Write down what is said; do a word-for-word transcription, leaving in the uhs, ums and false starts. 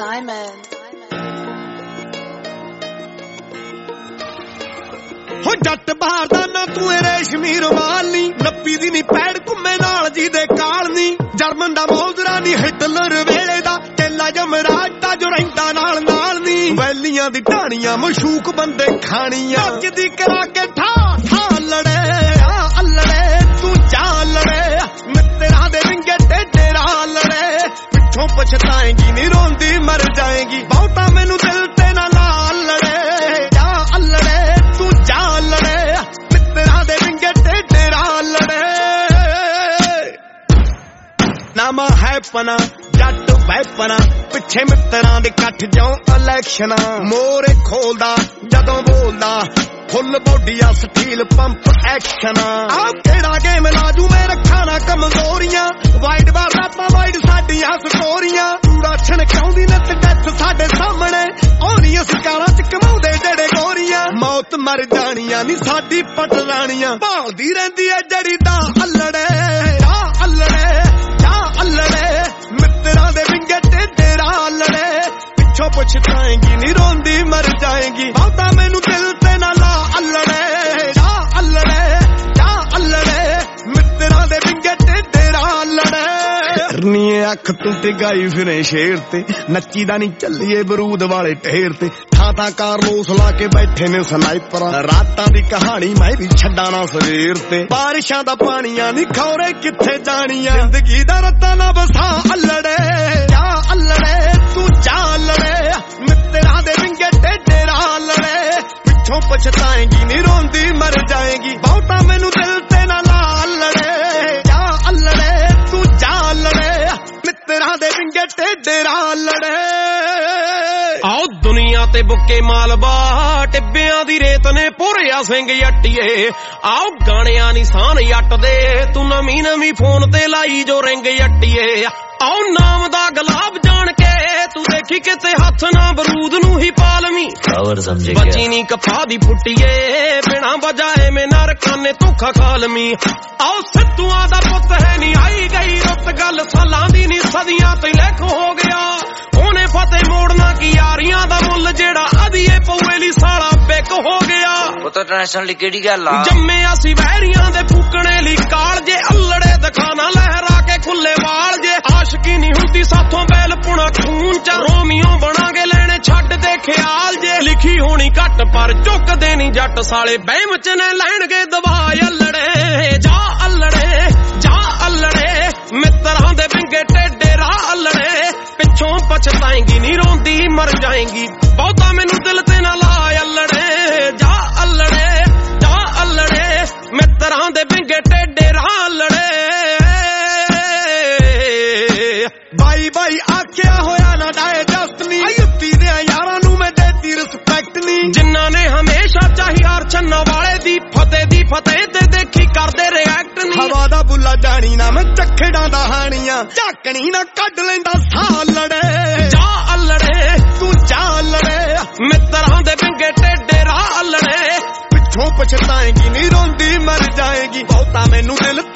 Simon. ਹੋ ਜੱਟ ਬਾਹਰ ਦਾ ਨਾ ਤੂੰ ਏ ਰੇਸ਼ਮੀ ਰੁਮਾਲ ਨੀ ਨੱਪੀ ਦੀ ਨੀ ਪੈੜ ਘੁੰਮੇ ਨਾਲ ਜੀ ਦੇ ਕਾਲ ਨੀ ਜਰਮਨ ਦਾ ਮੌਜਰਾ ਨੀ ਹਿਟਲਰ ਵੇਲੇ ਦਾ ਤੇਲਾ ਜਮਰਾਜ ਦਾ ਜੋ ਰਹਿੰਦਾ ਨਾਲ ਨਾਲ ਨੀ ਵੈਲੀਆਂ ਦੀ ਢਾਣੀਆਂ ਮਸ਼ੂਕ ਬੰਦੇ ਖਾਣੀਆਂ ਅੱਜ ਦੀ ਕਰਾ ਕੇ ਠਾ ਠਾ ਲੜੇ ਆ ਅਲੜੇ ਤੂੰ ਜਾ ਲੜੇ ਮਿੱਤਰਾਂ ਦੇ ਵਿੰਗੇ ਟੇਡੇ ਰਾਹ ਲੜੇ ਪਿੱਛੋਂ ਪਛਤਾਏਂਗੀ ਨੀ ਰੋਂਦੀ ਮਰ ਜਾਏਗੀ ਬਹੁਤਾ ਮੈਨੂੰ ਦਿਲ ਤੇ ਨਾ ਲਾ ਲੜੇ ਜਾ ਅਲੜੇ ਤੂੰ ਜਾ ਲੜੇ ਮਿੱਤਰਾਂ ਦੇ ਵਿੰਗੇ ਟੇਡੇ ਰਾਹ ਲੜੇ ਨਾਮਾ ਹੈ ਪਨਾ ਜੱਟ ਵੈਪਨਾ ਪਿੱਛੇ ਮਿੱਤਰਾਂ ਦੇ ਇਕੱਠ ਜਾਉ ਇਲੈਕਸ਼ਨਾਂ ਮੋਰੇ ਖੋਲਦਾ ਜਦੋਂ ਬੋਲਦਾ ਫੁੱਲ ਬੋਡੀਆ ਸਟੀਲ ਪੰਪ ਐਕਸ਼ਨ ਆ ਕਿਹੜਾ ਗੇਮ ਲਾਜੂ ਮੈਂ ਰੱਖਾਂ ਨਾ ਕਮਜ਼ੋਰੀਆਂ ਵਾਈਡ ਬਾਰ ਰਾਪਾ ਵਾਈਡ ਸਾਡੀਆਂ ਸਟੋਰੀਆਂ ਪੂਰਾ ਛਣਕਾਉਂਦੀ ਨੱਤ ਡੈਥ ਸਾਡੇ ਸਾਹਮਣੇ ਆਉਣੀ ਅਸੀਂ ਕਾਰਾਂ ਚ ਕਮਾਉਂਦੇ ਜਿਹੜੇ ਗੋਰੀਆਂ ਮੌਤ ਮਰ ਜਾਣੀਆਂ ਨੀ ਸਾਡੀ ਪਟਰਾਣੀਆਂ ਭਾਲਦੀ ਰਹਿੰਦੀ ਐ ਜੜੀ ਦਾ ਅਲੜੇ ਆ ਅਲੜੇ ਜਾ ਅਲੜੇ ਮਿੱਤਰਾਂ ਦੇ ਵਿੰਗੇ ਟੇਡੇ ਰਾਹ ਲੜੇ ਪਿੱਛੋਂ ਪੁੱਛਤਾਏਂਗੀ ਨੀ ਰੋਂਦੀ ਮਰ ਜਾਏਗੀ ਬਹੁਤਾ ਮੈਨੂੰ ਦਿਲ ਤੇ ਨਾ ਲਾ ਅਲੜੇ ਜਾ ਅਲੜੇ ਜਾ ਅਲੜੇ ਮਿੱਤਰਾਂ ਦੇ ਵਿੰਗੇ ਟੇਡੇ ਰਾਹ ਲੜੇ ਨੀ ਅੱਖ ਤੂੰ ਟਿਗਾਈ ਫਿਰੇ ਸ਼ੇਰ ਤੇ ਨੱਚੀ ਦਾ ਨੀ ਚੱਲੀਏ ਬਰੂਦ ਵਾਲੇ ਢੇਰ ਤੇ ਥਾਂ ਥਾਂ ਕਾਰਲੋਸ ਲਾ ਕੇ ਬੈਠੇ ਨੇ ਸਨਾਈਪਰ ਰਾਤਾਂ ਦੀ ਕਹਾਣੀ ਮੈਂ ਵੀ ਛੱਡਾਂ ਨਾ ਸਵੇਰ ਤੇ ਬਾਰਿਸ਼ਾਂ ਦਾ ਪਾਣੀਆਂ ਨੀ ਖੌਰੇ ਕਿੱਥੇ ਜਾਣੀਆਂ ਜ਼ਿੰਦਗੀ ਦਾ ਰੱਤਾ ਨਾ ਬਸਾ ਅਲੜੇ ਜਾ ਅਲੜੇ ਤੂੰ ਜਾ ਲੜੇ ਮਿੱਤਰਾਂ ਦੇ ਵਿੰਗੇ ਟੇਡੇ ਰਾਹ ਲੜੇ ਪਿੱਛੋਂ ਪਛਤਾਏਂਗੀ ਨੀ ਰੋਂਦੀ ਮਰ ਜਾਏਗੀ ਬਹੁਤਾ ਮੈਨੂੰ ਦਿਲ ਤੇ ਨਾ ਲਾ ਲੜੇ ਜਾ ਅਲੜੇ ਤੂੰ ਜਾ ਲੜੇ ਮਿੱਤਰਾਂ ਦੇ ਵਿੰਗੇ ਟੇਡੇ ਰਾਹ ਲੜੇ ਆਓ ਦੁਨੀਆ ਤੇ ਬੁੱਕੇ ਮਾਲਬਾ ਟਿੱਬਿਆਂ ਦੀ ਰੇਤ ਨੇ ਭੋਰਿਆ ਸਿੰਘ ਜੱਟੀਏ ਆਓ ਗਾਣਿਆਂ ਨੀ ਸਾਨ ਜੱਟ ਦੇ ਤੂੰ ਨਵੀਂ ਨਵੀਂ ਫੋਨ ਤੇ ਲਾਈ ਜੋ ਰਿੰਗ ਜੱਟੀਏ ਆਓ ਨਾਮ ਦਾ ਗੁਲਾਬ ਜਾਣ ਕੇ ਤੂੰ ਦੇਖੀ ਕਿਤੇ ਹੱਥ ਨਾ ਬਰੂਦ ਨੂੰ ਹੀ ਪਾਲਵੀਂ ਬੱਚੀ ਨੀ ਕਫਾ ਦੀ ਫੁੱਟੀਏ ਬਿਨਾ ਵਜਾਏ ਮੈਂ ਨਰਕਾਨੇ ਧੋਖਾ ਖਾਲਵੀਂ ਆਓ ਸਿੱਧੂਆਂ ਦਾ ਪੁੱਤ ਹੈ ਨੀ ਆਈ ਗਈ ਰੁੱਤ ਗੱਲ ਸਾਲਾਂ ਦੀ ਨੀ ਸਦੀਆਂ ਤੇ ਲਿਖ ਹੋ ਗਿਆ ਉਹਨੇ ਫਤਿਹ ਮੋੜਨਾ ਕੀ ਯਾਰੀਆਂ ਦਾ ਮੁੱਲ ਜਿਹੜਾ ਅਧੀਏ ਪਊਏ ਲਈ ਸਾਲਾ ਬਿਕ ਹੋ ਗਿਆ ਪੁੱਤ ਟੈਨਸ਼ਨ ਲਈ ਕਿਹੜੀ ਗੱਲ ਆ ਜੰਮੇ ਅਸੀਂ ਵਹਿਰੀਆਂ ਦੇ ਫੂਕਣੇ ਲਈ ਕਾਲ ਜੇ ਅਲੜੇ ਦਿਖਾਣਾ ਲਹਿਰਾ ਕੇ ਖੁੱਲੇ ਵਾਲ ਜੇ ਆਸ਼ਕੀ ਨਹੀਂ ਹੁੰਦੀ ਸਾਥੋਂ ਬੈਲ ਪੁਣਾ ਖੂਨ ਚ ਰੋਮੀਓ ਬਣਾਂਗੇ ਲੈਣੇ ਛੱਡ ਦੇ ਖਿਆਲ ਜੇ ਲਿਖੀ ਹੋਣੀ ਘੱਟ ਪਰ ਝੁਕਦੇ ਨਹੀਂ ਜੱਟ ਸਾਲੇ ਬਹਿਮ ਚ ਨੇ ਲੈਣਗੇ ਦਵਾ ਅਲੜੇ ਜਾ ਅਲੜੇ ਜਾ ਅਲੜੇ ਮਿੱਤਰਾਂ ਦੇ ਵਿੰਗੇ ਟੇਡੇ ਰਾਹ ਅਲੜੇ ਪਿੱਛੋਂ ਪਛਤਾਏਂਗੀ ਨੀ ਰੋਂਦੀ ਮਰ ਜਾਏਂਗੀ ਬਹੁਤਾ ਮੈਨੂੰ ਦਿਲ ਤੇ ਨਾ ਲਾ ਅਲੜੇ ਜਾ ਅਲੜੇ ਜਾ ਅਲੜੇ ਮਿੱਤਰਾਂ ਦੇ ਵਿੰਗੇ ਟੇਡੇ ਰਾਹ ਲੜੇ ਬਾਈ ਬਾਈ ਆਖਿਆ ਹੋਇਆ ਨਾ ਡਾਏ ਜਸਟ ਨੀ ਯੁੱਤੀ ਦੇ ਯਾਰਾਂ ਨੂੰ ਮੈਂ ਦੇਤੀ ਰਿਸਪੈਕਟ ਨੀ ਜਿਨ੍ਹਾਂ ਨੇ ਹਮੇਸ਼ਾ ਚਾਹੀ ਹਾਰ ਛੰਨਾ ਵਾਲੇ ਦੀ ਫਤਿਹ ਦੀ ਫਤਿਹ ਤੇ ਦੇਖੀ ਕਰਦੇ ਰਿਐਕਟ ਨੀ ਹਵਾ ਦਾ ਬੁੱਲਾ ਜਾਣੀ ਨਾ ਮੈਂ ਚੱਖੜਾਂ ਦਾ ਹਾਣੀਆਂ ਝਾਕਣੀ ਨਾ ਕੱਢ ਲੈਂਦਾ ਸਾਹ ਲੜੇ ਜਾ ਅਲੜੇ ਤੂੰ ਜਾ ਲੜੇ ਮਿੱਤਰਾਂ ਦੇ ਵਿੰਗੇ ਟੇਡੇ ਰਾਹ ਲੜੇ ਪਿੱਛੋਂ ਪਛਤਾਏਂਗੀ ਨੀ ਰੋਂਦੀ ਮਰ ਜਾਏਗੀ ਬਹੁਤਾ ਮੈਨੂੰ ਦਿਲ